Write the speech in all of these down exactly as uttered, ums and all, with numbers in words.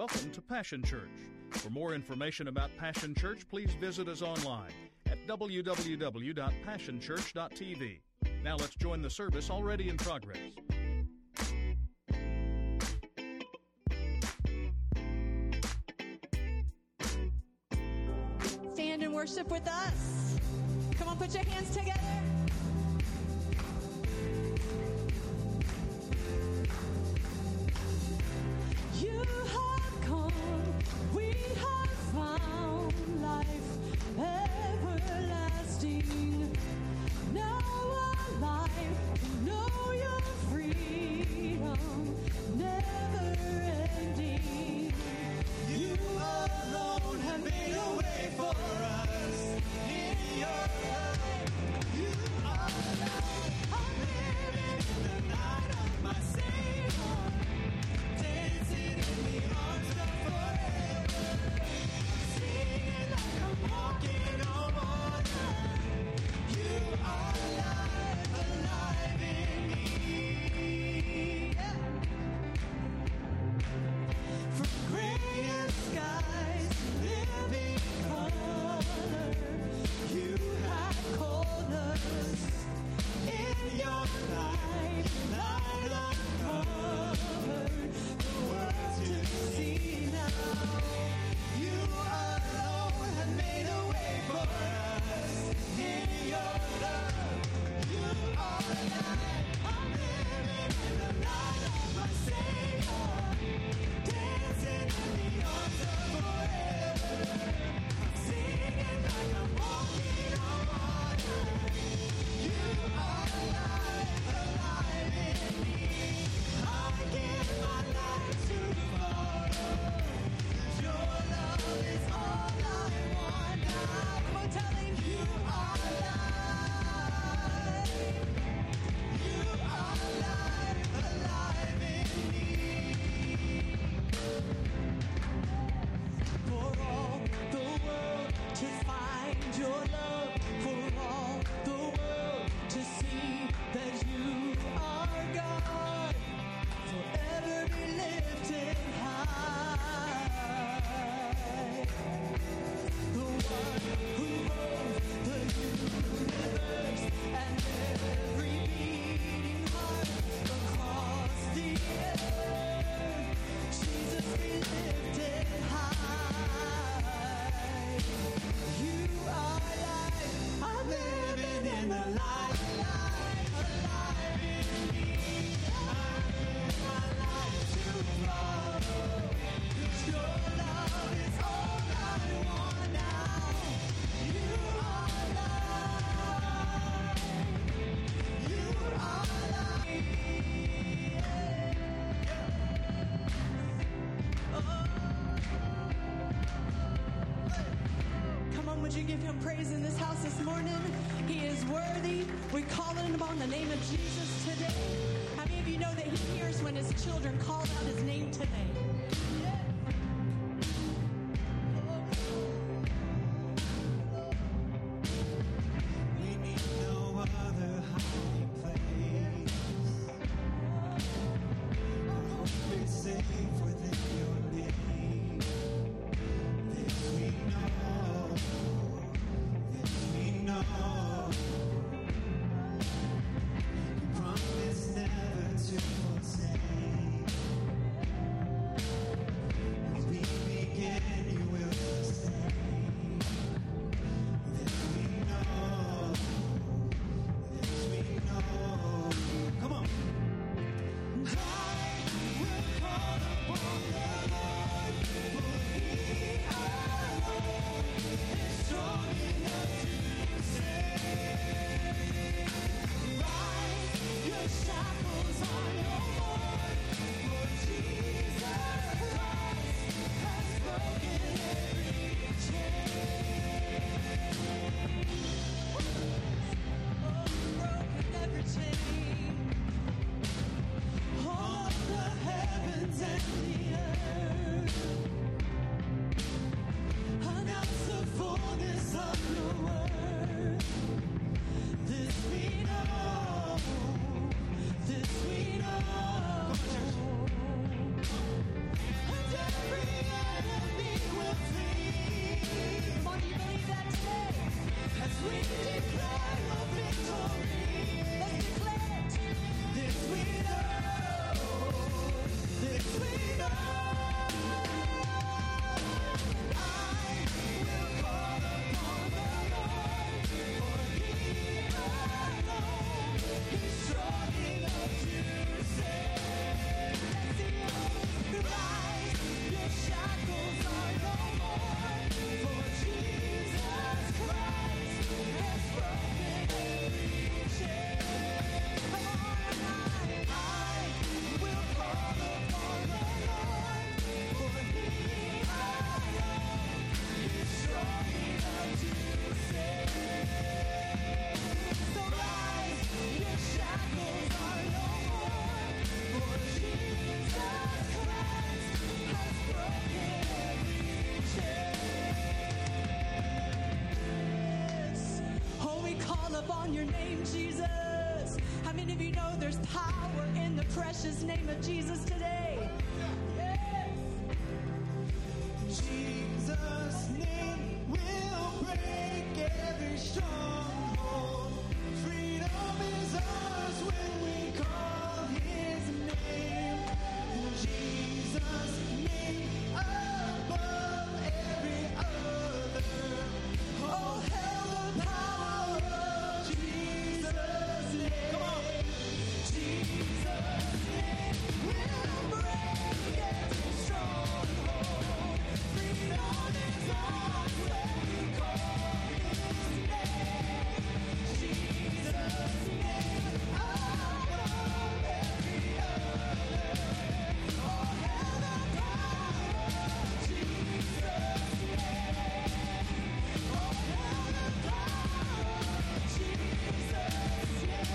Welcome to Passion Church. For more information about Passion Church, please visit us online at w w w dot passion church dot t v. Now let's join the service already in progress. Stand and worship with us. Come on, put your hands together. You have come, we have found life everlasting. Now our life, know your freedom, never ending. You alone have made a way for us in your love. You are alive. I'm living in the light of my Savior, dancing in the arms of forever, singing like I'm walking on water. You are alive, alive in me. Yeah. From grayest skies to living color, you have called us in your light, light uncovered, the world to see now. You alone have made a way for us in your love. You are alive. I'm living in the light of my Savior, dancing in the arms of forever, singing like I'm walking on water. You are alive, alive in me. I give my life to follow. Your love is all I want now. Come on, tell him you are alive. You are alive, alive in me. For all the world to find your love, for all the world to see that you are God, forever be lifted high. The one who owns the universe and every beating heart across the earth, Jesus be lifted high. You are alive. I'm living in the light, alive, alive in me. I give my life to follow. 'Cause your love is all I want now. You are alive. You are alive. Come on, would you give him praise in this house this morning? He is worthy. We're calling upon the name of Jesus today. How many of you know that he hears when his children call out his name today? We need no other hiding place. Our hope is safe within your name. This we know, this we know. You promise never to forsake. name, Jesus. How many of you know there's power in the precious name of Jesus today? Yes. Jesus' name will break every stronghold. Freedom is ours when we call his name. Jesus' name above every other. Oh, hail the power of Jesus' name. Come on. Jesus' name will break every stronghold. Freedom is ours when we call his name. Jesus' name above every other. Oh, hail the power of Jesus' name. Oh, hail the power of Jesus' name.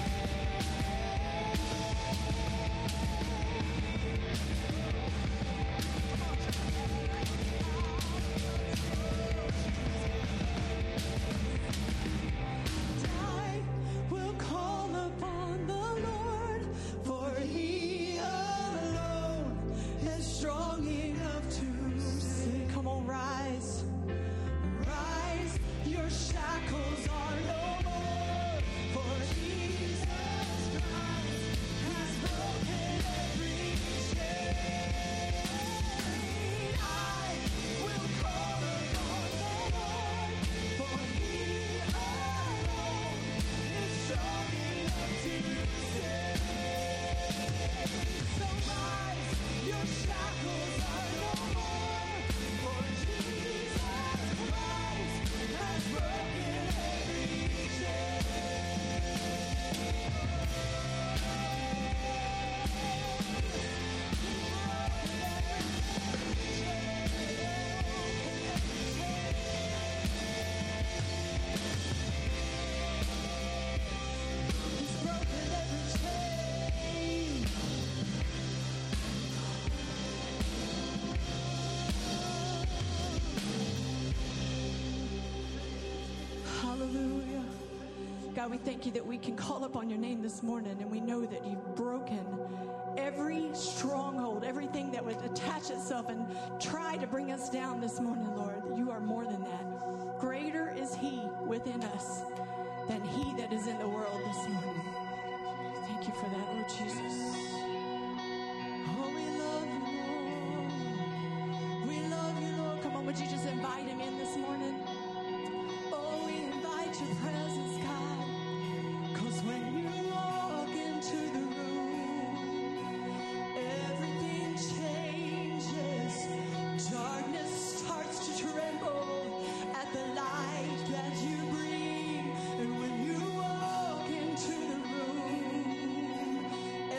I will call upon the Lord, for he alone is strong enough to save. Come on, rise. Rise, your shackles are no more, for Jesus Christ has broken every chain. I will call upon the Lord, for he alone is strong enough to save. So rise, your shackles are no more, for Jesus Christ has broken every chain. He's broken every chain. Hallelujah. God, we thank you that we can call upon your name this morning, and we know that you've broken every stronghold, everything that would attach itself and try to bring us down this morning, Lord. That you are more than that. Greater is he within us than he that is in the world this morning. Thank you for that, Lord Jesus. Oh, we love you, Lord. We love you, Lord. Come on, would you just invite him in this morning? Oh, we invite your presence, God. 'Cause when you walk into the room, everything changes. Darkness starts to tremble at the light that you bring. And when you walk into the room,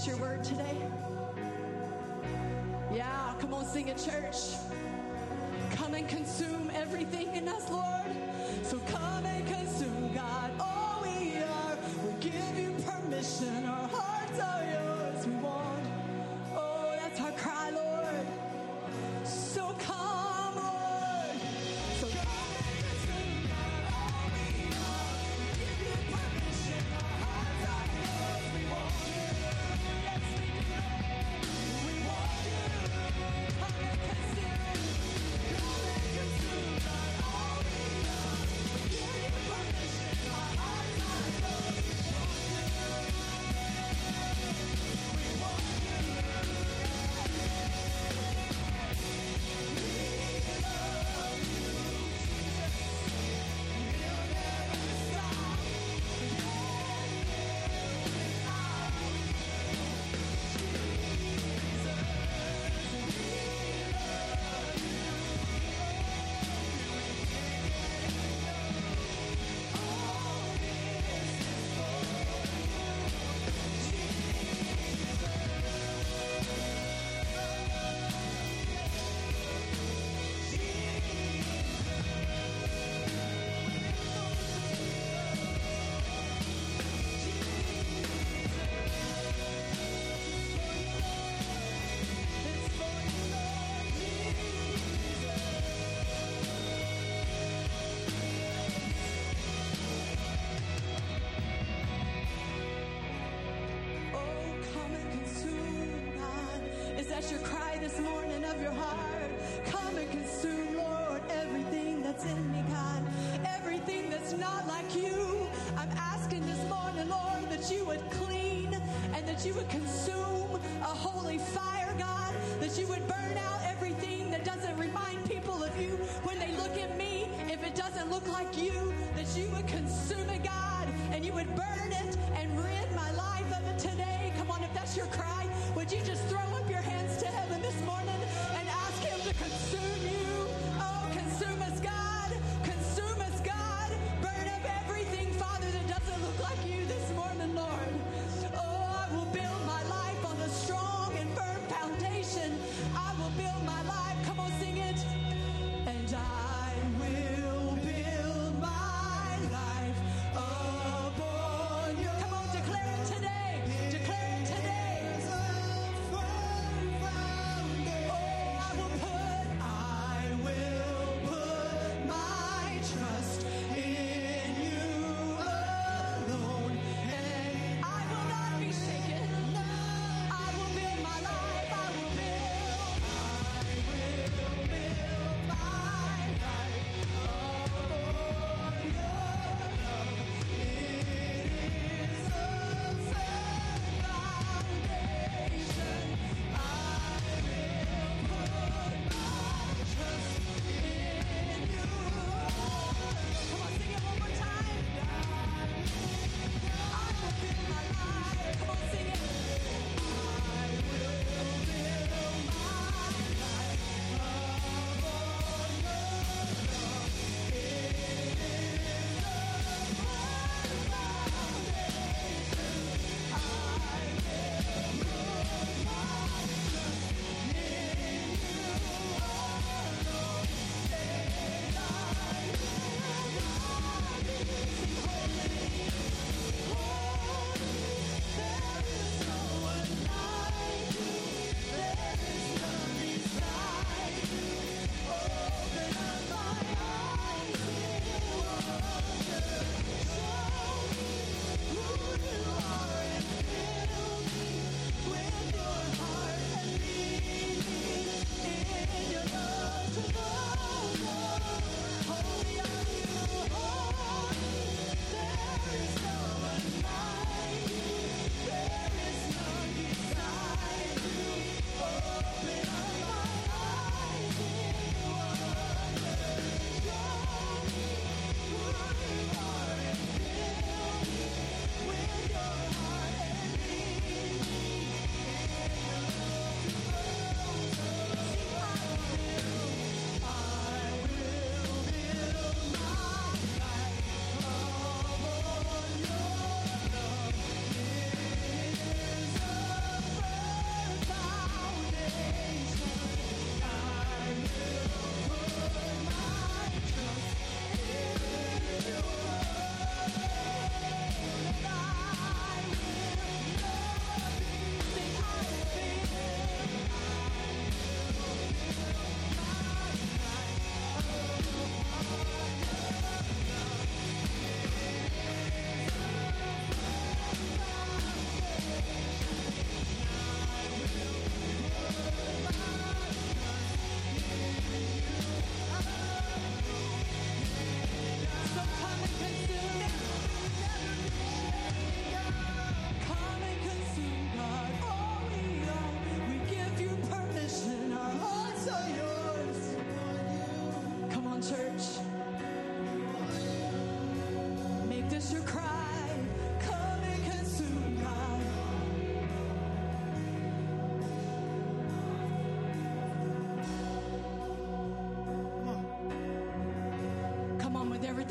us your word today? Yeah, come on, sing it, church. Come and consume everything in us, Lord. So come and consume, God, all we are. We give you permission. Our hearts are yours. We want. Oh, that's our cry, Lord. So come, Lord. So come and consume, God, all we are. We give you permission. Our hearts are yours. We want you. Yes, we do. We want you. Come and consume. Come and consume, God, all we are. We give you permission. Our hearts are yours. We want you. We want you. Your cry this morning of your heart. Come and consume, Lord, everything that's in me, God. Everything that's not like you. I'm asking this morning, Lord, that you would clean and that you would consume a holy fire, God. That you would burn out everything that doesn't remind people of you. When they look at me, if it doesn't look like you, that you would consume it, God, and you would burn it and rid my life of it today. Come on, if that's your cry, would you just throw up your hands to heaven this morning and ask him to consume you? Oh, consume us, God. Consume us, God. Burn up everything, Father, that doesn't look like you this morning, Lord. Oh, I will build my life on a strong and firm foundation. I will build my life. Come on, sing it. And I will build my life upon you. Come on, declare it today. Declare it today.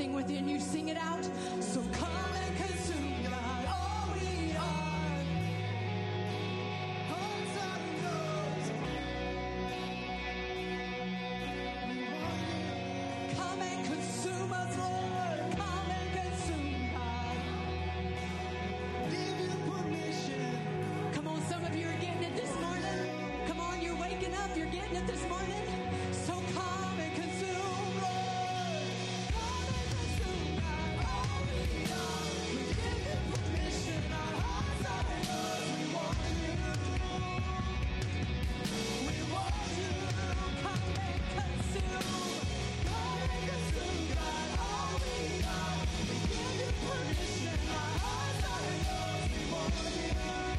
burning within you. Sing it out. So come and consume, God, all we are. Hearts are yours. Come and consume us, Lord. Come and consume, God. Give you permission. Come on, some of you are getting it this morning. Come on, you're waking up. You're getting it this morning. So come and consume, Lord. Come and consume, God, all we are. We give you permission. Our hearts are yours. We want you. We want you. Come and consume. Come and consume, God, all we are. We give you permission. Our hearts are yours. We want you.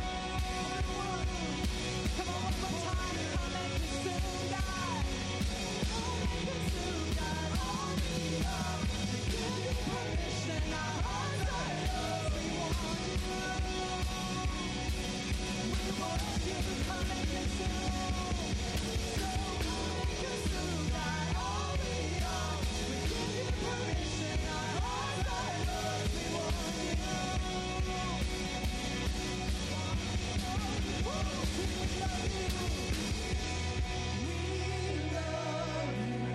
Come on, one more time. Come and consume, God. Come and consume, God, all we are. We give you permission. Our hearts are yours. We want you. We want you. Come and consume. So come and consume, God, all we are. We give you permission. Our hearts are yours. We want you. We love you. We love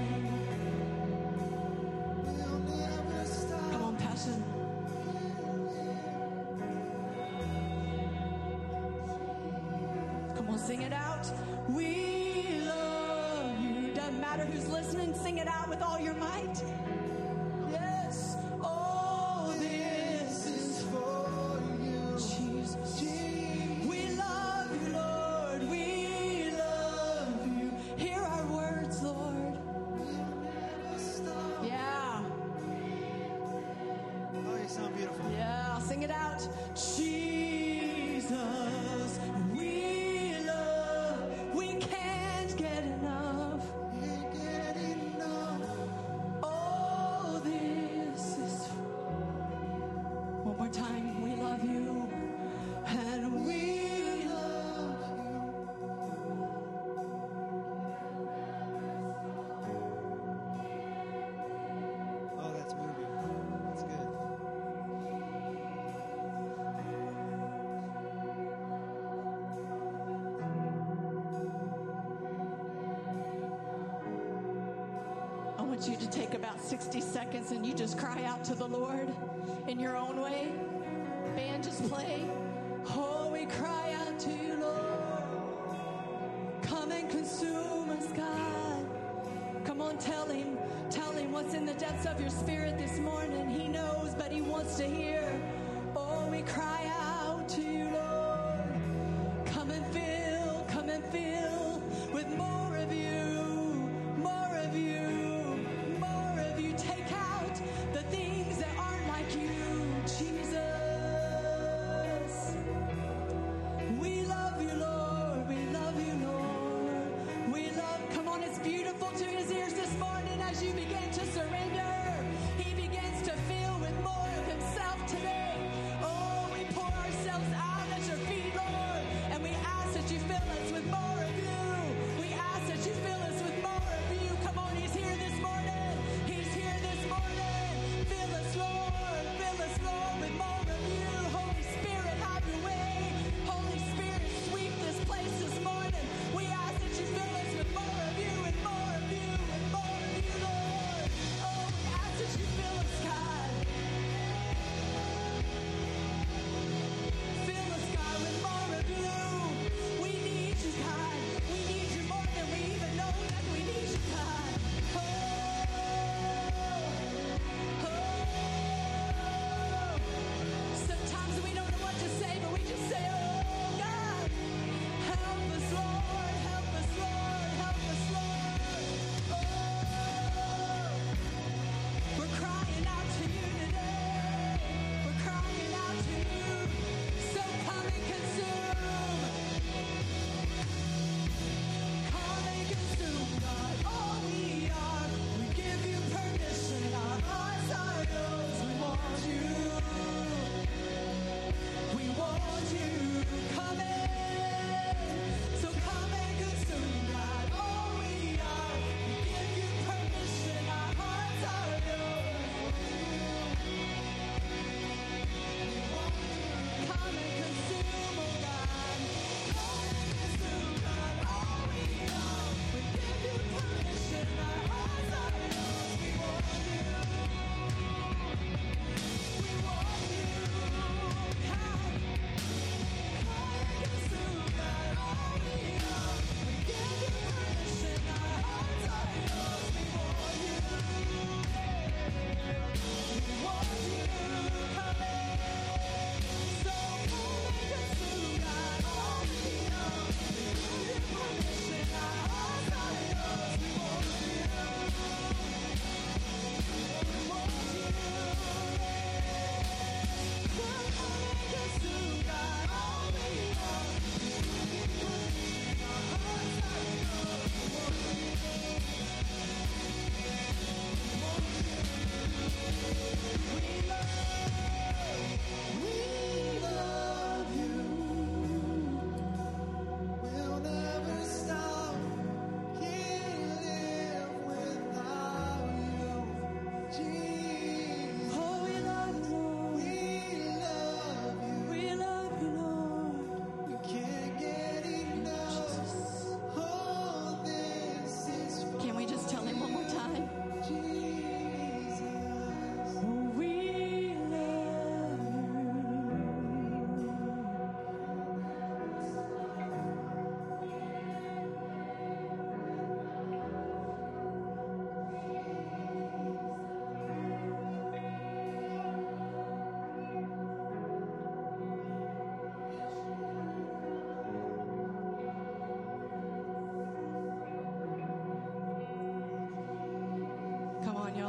you. We'll never stop. Come on, Passion. Come on, sing it out. We love you. Doesn't matter who's listening, sing it out with all your might. Yes. Oh, this is for you, Jesus. We love you, Lord. We love you. Hear our words, Lord. Yeah. Oh, you sound beautiful. Yeah, I'll sing it out. Jesus, we love, we can't get enough. Can't get enough. Oh, this is. One more time. We love you, and we love Oh, that's moving. That's good. I want you to take about sixty seconds and you just cry out to the Lord in your own way. Band, just play. Oh, we cry out to you, Lord. Come and consume us, God. Come on, tell him. Tell him what's in the depths of your spirit this morning. He knows, but he wants to hear. Oh, we cry out to you, Lord. Come and fill, come and fill with more of you, more of you, more of you. Take out the things that aren't like you, Jesus. We love you, Lord. We love you, Lord. We love, come on, it's beautiful to his ears this morning as you begin to surrender. He begins to fill with more of himself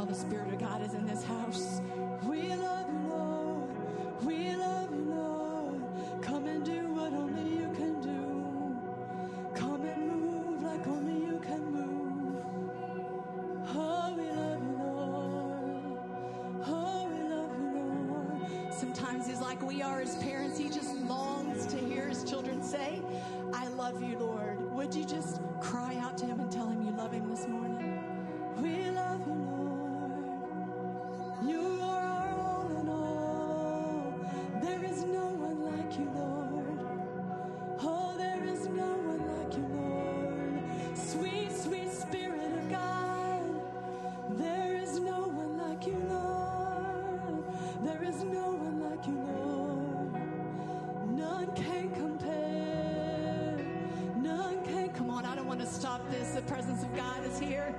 the Spirit of God is in this house. We love you, Lord. We love you, Lord. Come and do what only you can do. Come and move like only you can move. Oh, we love you, Lord. Oh, we love you, Lord. Sometimes he's like we are as parents. He just longs to hear his children say, I love you, Lord. Would you just cry out to him and tell him you love him this morning? We love you, Lord. You are our all in all. There is no one like you, Lord. Oh, there is no one like you, Lord. Sweet, sweet Spirit of God. There is no one like you, Lord. There is no one like you, Lord. None can compare. None can. Come on, I don't want to stop this. The presence of God is here.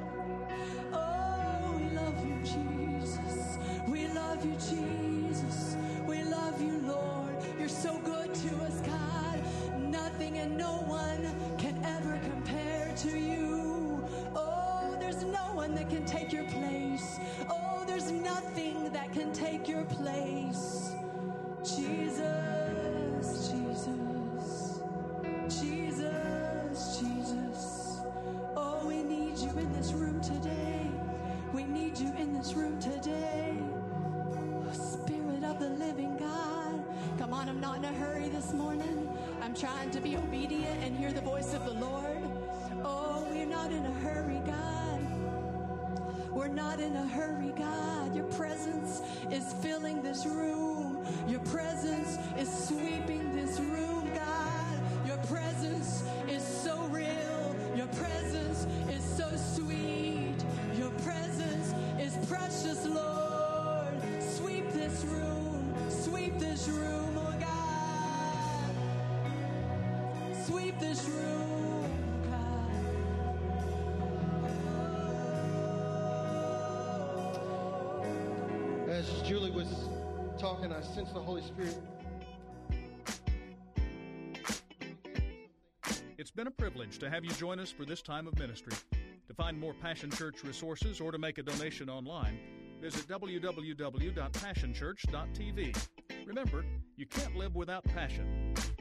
Oh, we love you, Jesus. We love you, Jesus. We love you, Lord. You're so good to us, God. Nothing and no one can ever compare to you. Oh, there's no one that can take your place. Oh, there's nothing that can take your place. Jesus, Jesus, Jesus, Jesus. Oh, we need you in this room today. We need you in this room today. Oh, Spirit of the living God. Come on, I'm not in a hurry this morning. I'm trying to be obedient and hear the voice of the Lord. Oh, we're not in a hurry, God. We're not in a hurry, God. Your presence is filling this room. Your presence is sweeping this room, God. Your presence is so real. Your presence is so sweet. Your presence is precious, Lord. Sweep this room. Sweep this room, oh God. Sweep this room, God. As Julie was talking, I sensed the Holy Spirit. It's been a privilege to have you join us for this time of ministry. To find more Passion Church resources or to make a donation online, visit w w w dot passion church dot t v. Remember, you can't live without passion.